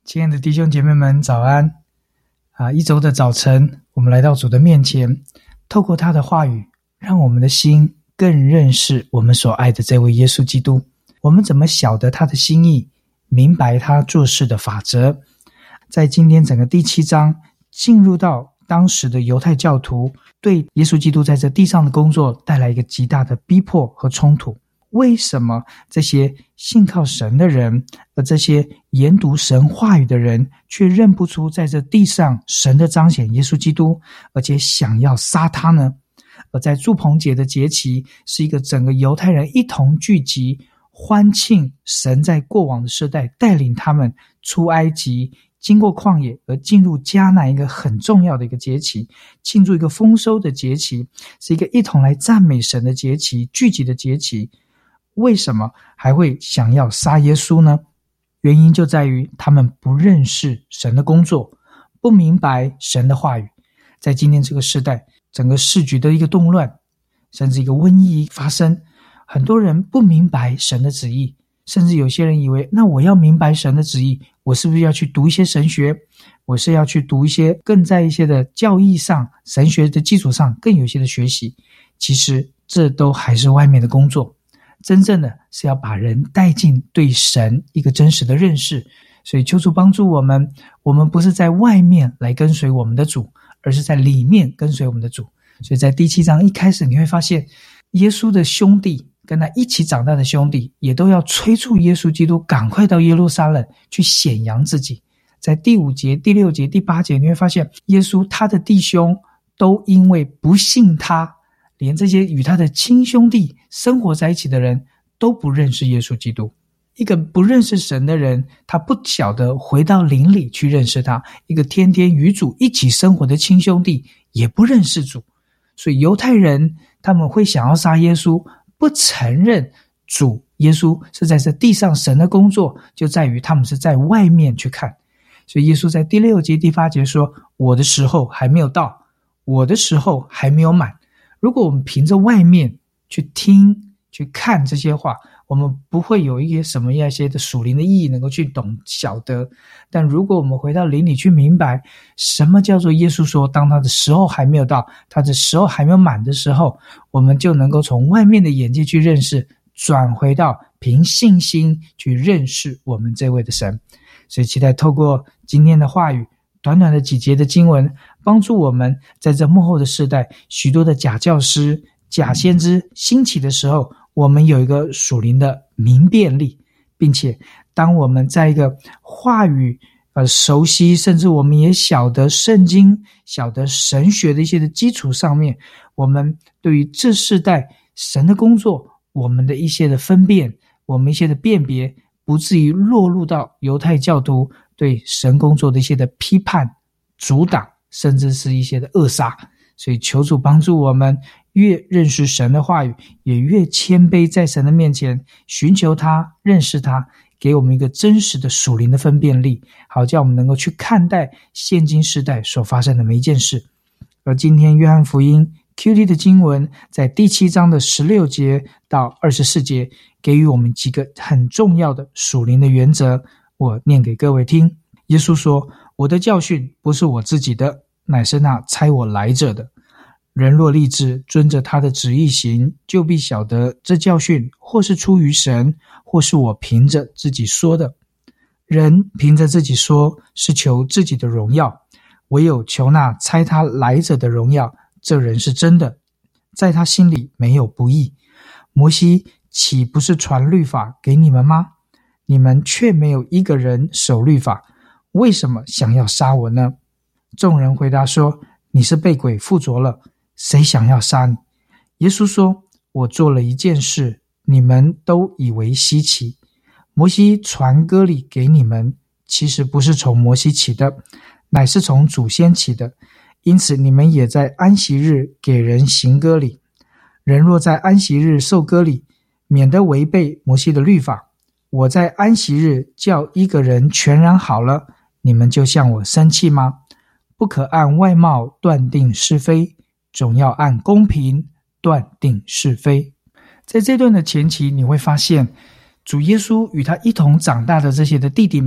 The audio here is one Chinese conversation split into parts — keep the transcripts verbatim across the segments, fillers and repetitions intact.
亲爱的弟兄姐妹们，早安啊！一周的早晨，我们来到主的面前，透过他的话语，让我们的心更认识我们所爱的这位耶稣基督。我们怎么晓得他的心意，明白他做事的法则？在今天整个第七章进入到当时的犹太教徒对耶稣基督在这地上的工作带来一个极大的逼迫和冲突。为什么这些信靠神的人，而这些研读神话语的人，却认不出在这地上神的彰显耶稣基督，而且想要杀他呢？而在住棚节的节期，是一个整个犹太人一同聚集欢庆神在过往的世代带领他们出埃及，经过旷野而进入迦南，一个很重要的一个节期，庆祝一个丰收的节期，是一个一同来赞美神的节期，聚集的节期。为什么还会想要杀耶稣呢？原因就在于他们不认识神的工作，不明白神的话语。在今天这个时代，整个世局的一个动乱，甚至一个瘟疫发生，很多人不明白神的旨意，甚至有些人以为，那我要明白神的旨意，我是不是要去读一些神学？我是要去读一些更在一些的教义上，神学的基础上更有一些的学习。其实这都还是外面的工作，真正的是要把人带进对神一个真实的认识。所以求主帮助我们，我们不是在外面来跟随我们的主，而是在里面跟随我们的主。所以在第七章一开始，你会发现耶稣的兄弟跟他一起长大的兄弟也都要催促耶稣基督赶快到耶路撒冷去显扬自己。在第五节、第六节、第八节，你会发现耶稣他的弟兄都因为不信他，连这些与他的亲兄弟生活在一起的人都不认识耶稣基督。一个不认识神的人，他不晓得回到灵里去认识他。一个天天与主一起生活的亲兄弟也不认识主。所以犹太人他们会想要杀耶稣，不承认主耶稣是在这地上神的工作，就在于他们是在外面去看。所以耶稣在第六节、第八节说，我的时候还没有到，我的时候还没有满。如果我们凭着外面去听去看这些话，我们不会有一些什么样一些的属灵的意义能够去懂晓得。但如果我们回到灵里去明白什么叫做耶稣说当他的时候还没有到，他的时候还没有满的时候，我们就能够从外面的眼界去认识，转回到凭信心去认识我们这位的神。所以期待透过今天的话语，短短的几节的经文，帮助我们在这末后的世代，许多的假教师、假先知兴起的时候，我们有一个属灵的明辨力，并且当我们在一个话语呃熟悉，甚至我们也晓得圣经、晓得神学的一些的基础上面，我们对于这世代神的工作，我们的一些的分辨，我们一些的辨别，不至于落入到犹太教徒对神工作的一些的批判、阻挡，甚至是一些的扼杀。所以求主帮助我们，越认识神的话语，也越谦卑在神的面前，寻求他，认识他，给我们一个真实的属灵的分辨力，好叫我们能够去看待现今世代所发生的每一件事。而今天约翰福音 Q T 的经文在第七章的十六节到二十四节，给予我们几个很重要的属灵的原则，我念给各位听。耶稣说，我的教训不是我自己的，乃是那差我来者的。人若立志遵着他的旨意行，就必晓得这教训或是出于神，或是我凭着自己说的。人凭着自己说，是求自己的荣耀，唯有求那差他来者的荣耀，这人是真的，在他心里没有不义。摩西岂不是传律法给你们吗？你们却没有一个人守律法，为什么想要杀我呢？众人回答说，你是被鬼附着了，谁想要杀你？耶稣说，我做了一件事，你们都以为稀奇。摩西传割礼给你们，其实不是从摩西起的，乃是从祖先起的。因此你们也在安息日给人行割礼。人若在安息日受割礼，免得违背摩西的律法。我在安息日叫一个人全然好了，你们就向我生气吗？不可按外貌断定是非，总要按公平断定是非。在这段的前期，你会发现主耶稣与他一同长大的这些的弟弟们，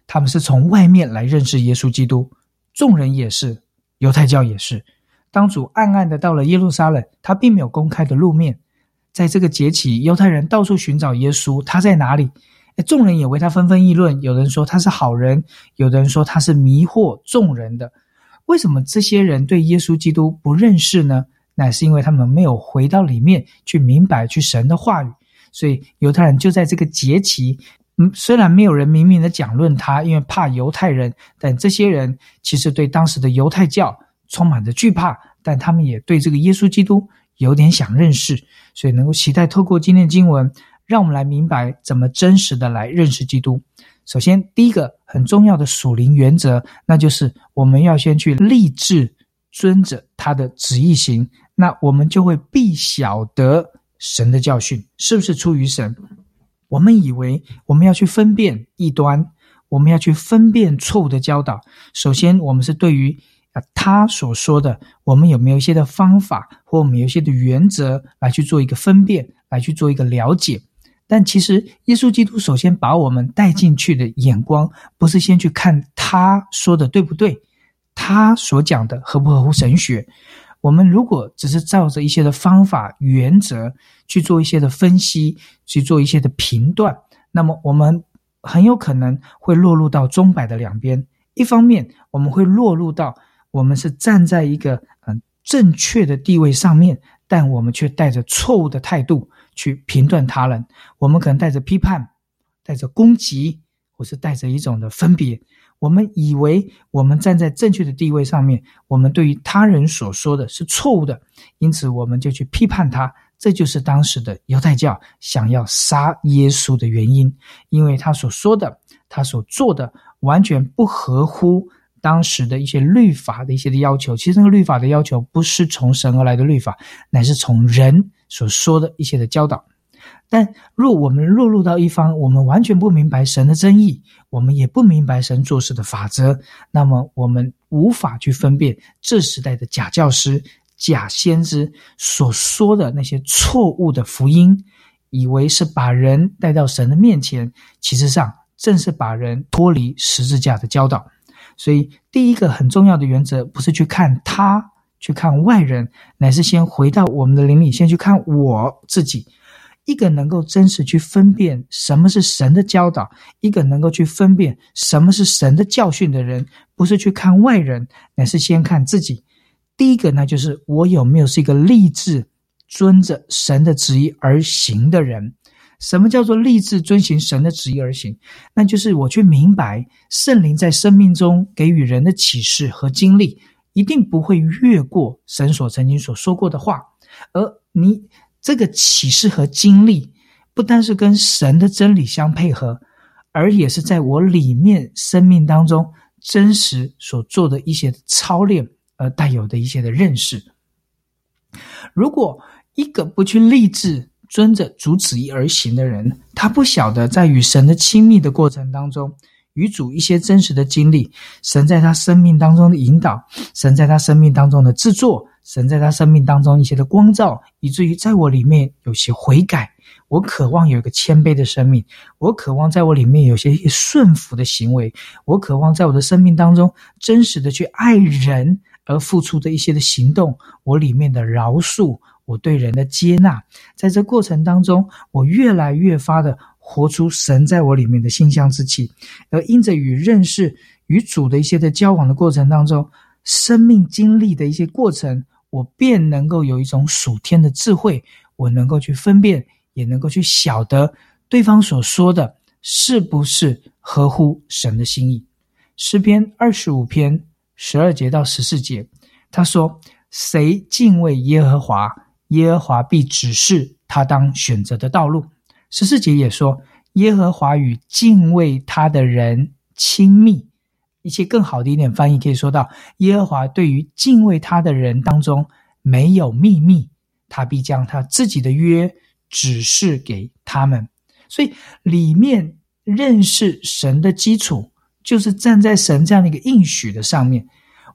他们是从外面来认识耶稣基督，众人也是，犹太教也是。当主暗暗的到了耶路撒冷，他并没有公开的露面。在这个节期，犹太人到处寻找耶稣，他在哪里？众人也为他纷纷议论，有人说他是好人，有人说他是迷惑众人的。为什么这些人对耶稣基督不认识呢？乃是因为他们没有回到里面去明白去神的话语。所以犹太人就在这个节期，嗯，虽然没有人明明的讲论他，因为怕犹太人，但这些人其实对当时的犹太教充满着惧怕，但他们也对这个耶稣基督有点想认识，所以能够期待透过今天的经文，让我们来明白怎么真实的来认识基督。首先，第一个很重要的属灵原则，那就是我们要先去立志遵着他的旨意行，那我们就会必晓得神的教训是不是出于神。我们以为我们要去分辨异端，我们要去分辨错误的教导，首先我们是对于他所说的，我们有没有一些的方法，或我们有一些的原则来去做一个分辨，来去做一个了解。但其实耶稣基督首先把我们带进去的眼光，不是先去看他说的对不对，他所讲的合不合乎神学。我们如果只是照着一些的方法原则去做一些的分析，去做一些的评断，那么我们很有可能会落入到钟摆的两边。一方面我们会落入到我们是站在一个、呃、正确的地位上面，但我们却带着错误的态度去评断他人。我们可能带着批判，带着攻击，或是带着一种的分别。我们以为我们站在正确的地位上面，我们对于他人所说的是错误的，因此我们就去批判他。这就是当时的犹太教想要杀耶稣的原因，因为他所说的，他所做的完全不合乎当时的一些律法的一些的要求。其实那个律法的要求不是从神而来的律法，乃是从人所说的一些的教导。但若我们落入到一方，我们完全不明白神的真意，我们也不明白神做事的法则，那么我们无法去分辨这时代的假教师、假先知所说的那些错误的福音，以为是把人带到神的面前，其实上正是把人脱离十字架的教导。所以第一个很重要的原则，不是去看他，去看外人，乃是先回到我们的灵里，先去看我自己。一个能够真实去分辨什么是神的教导，一个能够去分辨什么是神的教训的人，不是去看外人，乃是先看自己。第一个呢，就是我有没有是一个立志遵着神的旨意而行的人。什么叫做立志遵行神的旨意而行？那就是我去明白圣灵在生命中给予人的启示和经历，一定不会越过神所曾经所说过的话。而你这个启示和经历不单是跟神的真理相配合，而也是在我里面生命当中真实所做的一些操练而带有的一些的认识。如果一个不去立志遵着主旨意而行的人，他不晓得在与神的亲密的过程当中，与主一些真实的经历，神在他生命当中的引导，神在他生命当中的制作，神在他生命当中一些的光照，以至于在我里面有些悔改，我渴望有一个谦卑的生命，我渴望在我里面有些顺服的行为，我渴望在我的生命当中真实的去爱人而付出的一些的行动，我里面的饶恕，我对人的接纳，在这过程当中我越来越发的活出神在我里面的馨香之气。而因着与认识与主的一些的交往的过程当中，生命经历的一些过程，我便能够有一种属天的智慧，我能够去分辨，也能够去晓得对方所说的是不是合乎神的心意。诗篇二十五篇十二节到十四节，他说，谁敬畏耶和华，耶和华必指示他当选择的道路。十四节也说，耶和华与敬畏他的人亲密。一些更好的一点翻译可以说到，耶和华对于敬畏他的人当中没有秘密，他必将他自己的约指示给他们。所以里面认识神的基础，就是站在神这样的一个应许的上面。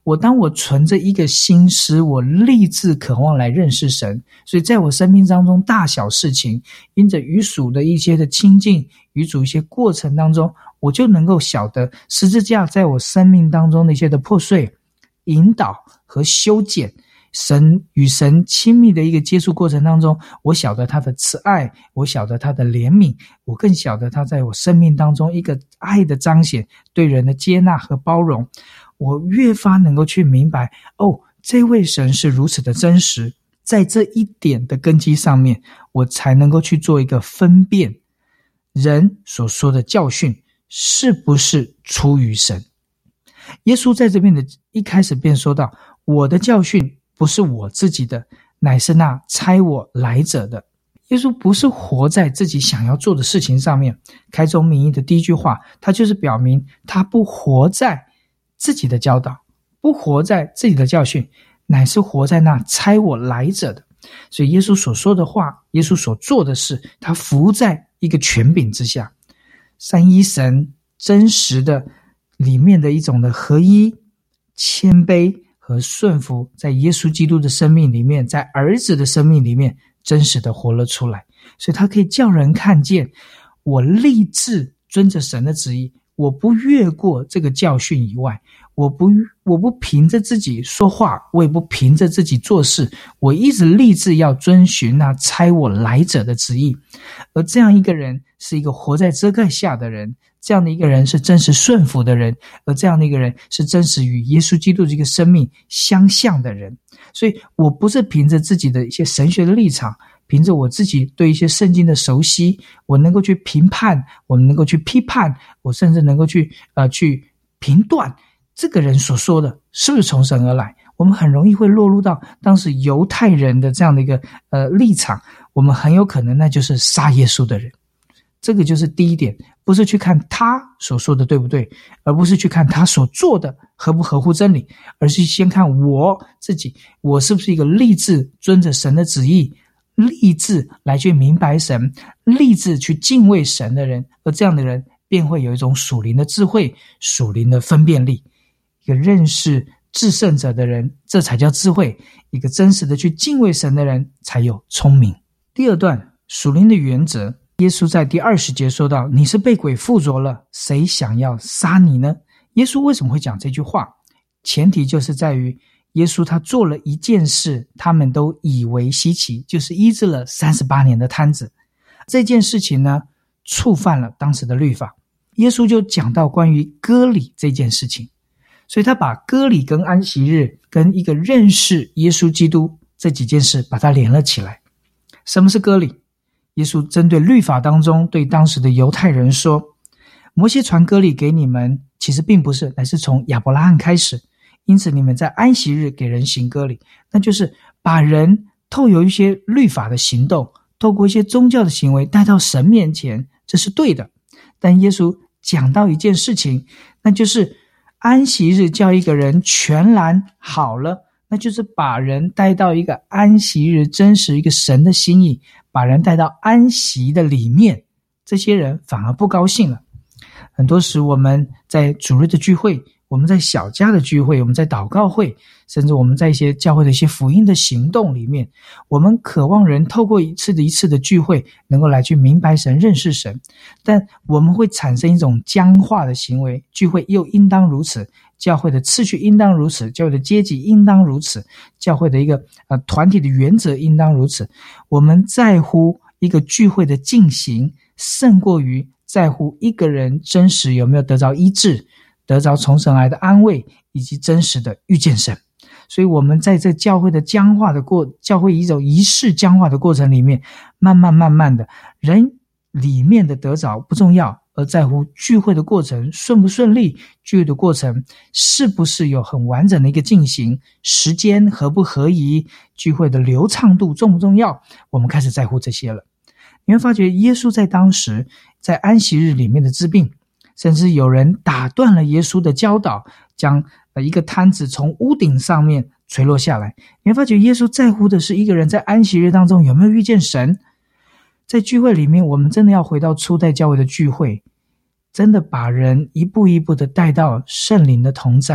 我当我存着一个心思，我立志渴望来认识神，所以在我生命当中大小事情，因着与主的一些的亲近，与主一些过程当中，我就能够晓得十字架在我生命当中的一些的破碎、引导和修剪，神与神亲密的一个接触过程当中，我晓得他的慈爱，我晓得他的怜悯，我更晓得他在我生命当中一个爱的彰显，对人的接纳和包容。我越发能够去明白，哦，这位神是如此的真实，在这一点的根基上面，我才能够去做一个分辨，人所说的教训是不是出于神。耶稣在这边的一开始便说到，我的教训不是我自己的，乃是那差我来者的。耶稣不是活在自己想要做的事情上面，开宗明义的第一句话，他就是表明他不活在自己的教导，不活在自己的教训，乃是活在那差我来者的。所以耶稣所说的话，耶稣所做的事，他服在一个权柄之下。三一神真实的里面的一种的合一、谦卑和顺服，在耶稣基督的生命里面，在儿子的生命里面真实的活了出来。所以他可以叫人看见，我立志遵着神的旨意，我不越过这个教训以外，我不我不凭着自己说话，我也不凭着自己做事，我一直立志要遵循那差我来者的旨意。而这样一个人是一个活在遮盖下的人，这样的一个人是真实顺服的人，而这样的一个人是真实与耶稣基督这个生命相像的人。所以我不是凭着自己的一些神学的立场，凭着我自己对一些圣经的熟悉，我能够去评判，我能够去批判，我甚至能够去呃去评断这个人所说的是不是从神而来。我们很容易会落入到当时犹太人的这样的一个呃立场，我们很有可能那就是杀耶稣的人。这个就是第一点，不是去看他所说的对不对，而不是去看他所做的合不合乎真理，而是先看我自己，我是不是一个立志遵着神的旨意，立志来去明白神，立志去敬畏神的人。而这样的人便会有一种属灵的智慧，属灵的分辨力，一个认识至圣者的人，这才叫智慧。一个真实的去敬畏神的人才有聪明。第二段属灵的原则，耶稣在第二十节说到，你是被鬼附着了，谁想要杀你呢？耶稣为什么会讲这句话？前提就是在于耶稣他做了一件事，他们都以为稀奇，就是医治了三十八年的瘫子。这件事情呢，触犯了当时的律法。耶稣就讲到关于割礼这件事情，所以他把割礼跟安息日跟一个认识耶稣基督这几件事把它连了起来。什么是割礼？耶稣针对律法当中对当时的犹太人说，摩西传割礼给你们，其实并不是，乃是从亚伯拉罕开始，因此你们在安息日给人行割礼，那就是把人透过一些律法的行动，透过一些宗教的行为带到神面前，这是对的。但耶稣讲到一件事情，那就是安息日叫一个人全然好了，那就是把人带到一个安息日真实一个神的心意，把人带到安息的里面，这些人反而不高兴了。很多时我们在主日的聚会，我们在小家的聚会，我们在祷告会，甚至我们在一些教会的一些福音的行动里面，我们渴望人透过一次的一次的聚会能够来去明白神，认识神，但我们会产生一种僵化的行为，聚会又应当如此，教会的次序应当如此，教会的阶级应当如此，教会的一个呃团体的原则应当如此。我们在乎一个聚会的进行，胜过于在乎一个人真实有没有得着医治，得着从神来的安慰，以及真实的遇见神。所以我们在这教会的僵化的过教会一种仪式僵化的过程里面，慢慢慢慢的，人里面的得着不重要，而在乎聚会的过程顺不顺利，聚会的过程是不是有很完整的一个进行，时间合不合宜，聚会的流畅度重不重要，我们开始在乎这些了。你会发觉耶稣在当时在安息日里面的治病，甚至有人打断了耶稣的教导，将一个摊子从屋顶上面垂落下来。你会发觉耶稣在乎的是一个人在安息日当中有没有遇见神。在聚会里面，我们真的要回到初代教会的聚会，真的把人一步一步的带到圣灵的同在，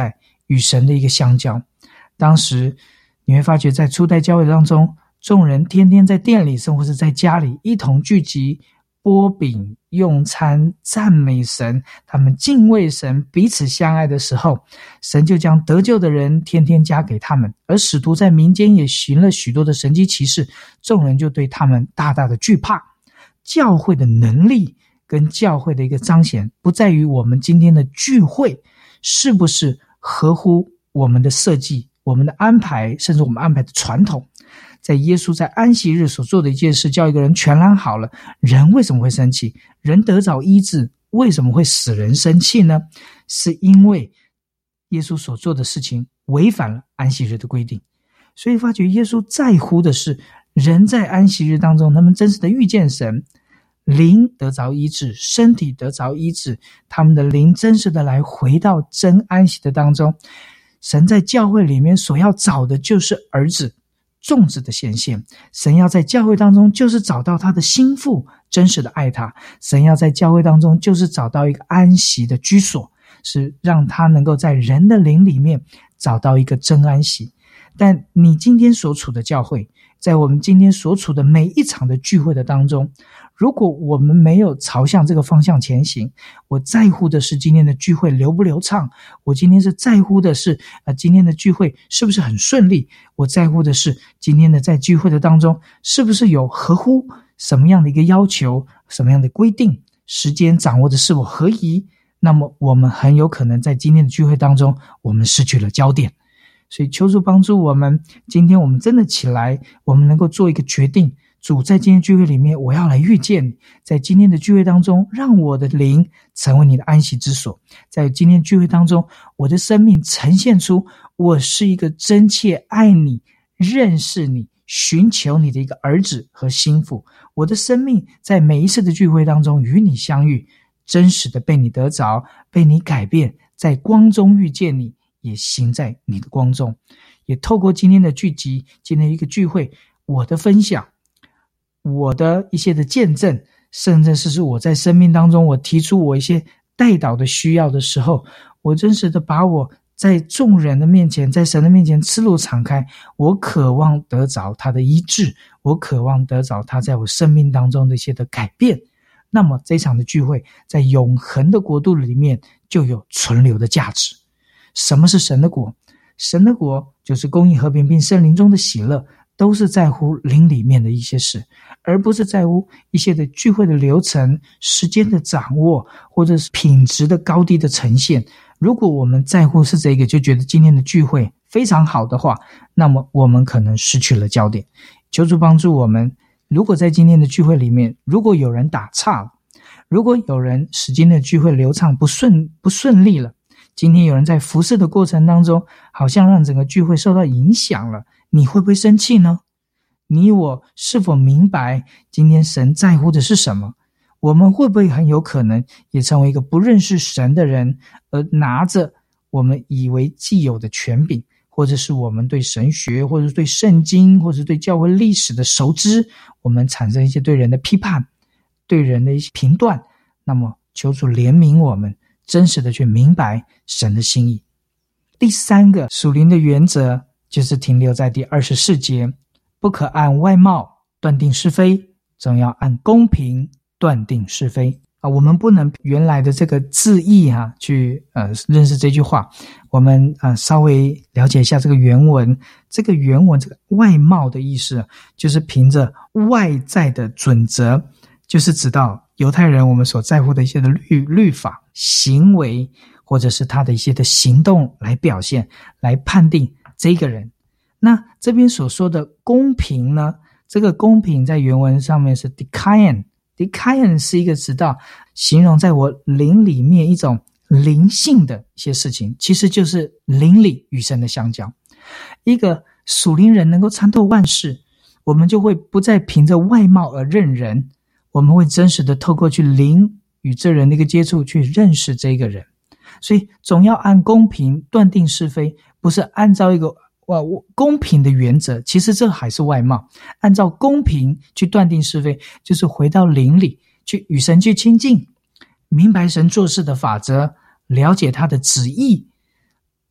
与神的一个相交。当时你会发觉在初代教会当中，众人天天在店里甚或是在家里一同聚集，擘饼用餐，赞美神，他们敬畏神，彼此相爱的时候，神就将得救的人天天加给他们。而使徒在民间也行了许多的神迹奇事，众人就对他们大大的惧怕。教会的能力跟教会的一个彰显，不在于我们今天的聚会是不是合乎我们的设计，我们的安排，甚至我们安排的传统。在耶稣在安息日所做的一件事，叫一个人全然好了，人为什么会生气？人得着医治，为什么会使人生气呢？是因为耶稣所做的事情违反了安息日的规定。所以发觉耶稣在乎的是人在安息日当中他们真实的遇见神，灵得着医治，身体得着医治，他们的灵真实的来回到真安息的当中。神在教会里面所要找的就是儿子种子的显现，神要在教会当中就是找到他的心腹真实的爱他，神要在教会当中就是找到一个安息的居所，是让他能够在人的灵里面找到一个真安息。但你今天所处的教会，在我们今天所处的每一场的聚会的当中，如果我们没有朝向这个方向前行，我在乎的是今天的聚会流不流畅，我今天是在乎的是呃，今天的聚会是不是很顺利，我在乎的是今天的在聚会的当中是不是有合乎什么样的一个要求，什么样的规定，时间掌握的是否合宜，那么我们很有可能在今天的聚会当中我们失去了焦点。所以求主帮助我们，今天我们真的起来，我们能够做一个决定，主，在今天聚会里面我要来遇见你，在今天的聚会当中让我的灵成为你的安息之所，在今天聚会当中我的生命呈现出我是一个真切爱你、认识你、寻求你的一个儿子和心腹，我的生命在每一次的聚会当中与你相遇，真实的被你得着，被你改变，在光中遇见你，也行在你的光中。也透过今天的聚集，今天一个聚会，我的分享，我的一些的见证，甚至是我在生命当中我提出我一些代祷的需要的时候，我真实的把我在众人的面前，在神的面前赤露敞开，我渴望得着他的医治，我渴望得着他在我生命当中的一些的改变。那么这场的聚会在永恒的国度里面就有存留的价值。什么是神的国？神的国就是公义、和平并圣灵中的喜乐，都是在乎灵里面的一些事，而不是在乎一些的聚会的流程、时间的掌握，或者是品质的高低的呈现。如果我们在乎是这个，就觉得今天的聚会非常好的话，那么我们可能失去了焦点。求主帮助我们，如果在今天的聚会里面，如果有人打岔了，如果有人使今天的聚会流畅不顺不顺利了，今天有人在服事的过程当中好像让整个聚会受到影响了，你会不会生气呢？你我是否明白今天神在乎的是什么？我们会不会很有可能也成为一个不认识神的人，而拿着我们以为既有的权柄，或者是我们对神学，或者是对圣经，或者是对教会历史的熟知，我们产生一些对人的批判，对人的一些评断。那么求主怜悯我们，真实的去明白神的心意。第三个属灵的原则就是停留在第二十四节，不可按外貌断定是非，总要按公平断定是非啊。我们不能原来的这个字义啊去呃认识这句话，我们呃稍微了解一下这个原文。这个原文这个外貌的意思，就是凭着外在的准则，就是指到犹太人我们所在乎的一些的律律法行为，或者是他的一些的行动来表现，来判定这个人。那这边所说的公平呢，这个公平在原文上面是 dikaien， dikaien 是一个指到形容在我灵里面一种灵性的一些事情，其实就是灵里与神的相交。一个属灵人能够参透万事，我们就会不再凭着外貌而认人，我们会真实的透过去灵与这人的一个接触去认识这个人。所以总要按公平断定是非，不是按照一个哇公平的原则，其实这还是外貌。按照公平去断定是非，就是回到灵里去与神去亲近，明白神做事的法则，了解他的旨意，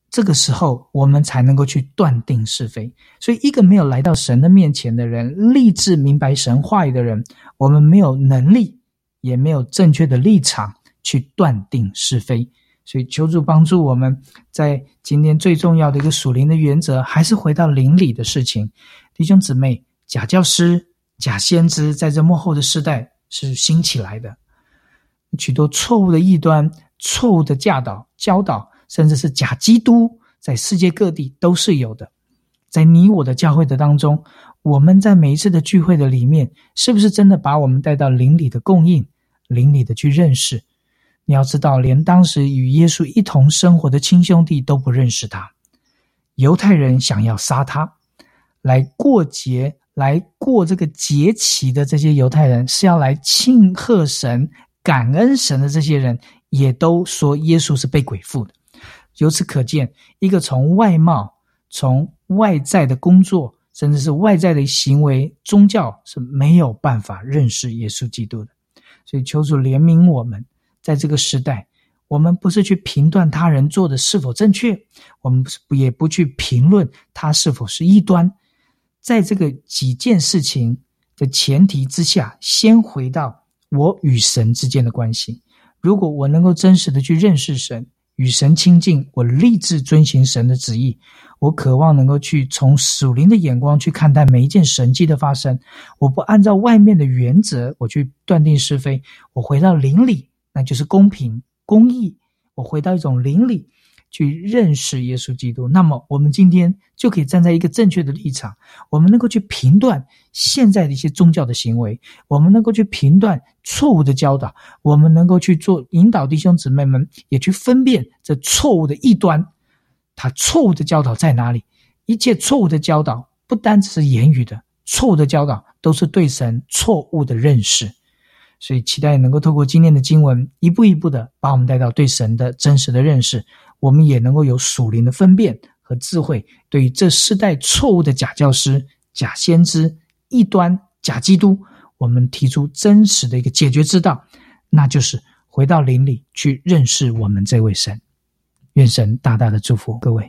这个时候我们才能够去断定是非。所以一个没有来到神的面前的人，立志明白神话语的人，我们没有能力，也没有正确的立场去断定是非。所以求主帮助我们，在今天最重要的一个属灵的原则，还是回到灵里的事情。弟兄姊妹，假教师、假先知在这末后的世代是兴起来的，许多错误的异端、错误的教导、教导，甚至是假基督，在世界各地都是有的。在你我的教会的当中，我们在每一次的聚会的里面，是不是真的把我们带到灵里的供应、灵里的去认识？你要知道，连当时与耶稣一同生活的亲兄弟都不认识他。犹太人想要杀他，来过节、来过这个节期的这些犹太人，是要来庆贺神、感恩神的这些人，也都说耶稣是被鬼附的。由此可见，一个从外貌、从外在的工作，甚至是外在的行为，宗教是没有办法认识耶稣基督的。所以求主怜悯我们，在这个时代，我们不是去评断他人做的是否正确，我们也不去评论他是否是异端。在这个几件事情的前提之下，先回到我与神之间的关系。如果我能够真实的去认识神，与神亲近，我立志遵行神的旨意，我渴望能够去从属灵的眼光去看待每一件神迹的发生。我不按照外面的原则我去断定是非，我回到灵里，那就是公平公义，我回到一种灵里去认识耶稣基督。那么我们今天就可以站在一个正确的立场，我们能够去评断现在的一些宗教的行为，我们能够去评断错误的教导，我们能够去做引导弟兄姊妹们也去分辨这错误的异端，他错误的教导在哪里。一切错误的教导不单只是言语的，错误的教导都是对神错误的认识。所以期待能够透过今天的经文，一步一步的把我们带到对神的真实的认识，我们也能够有属灵的分辨和智慧，对于这世代错误的假教师、假先知、异端、假基督，我们提出真实的一个解决之道，那就是回到灵里去认识我们这位神。愿神大大的祝福各位。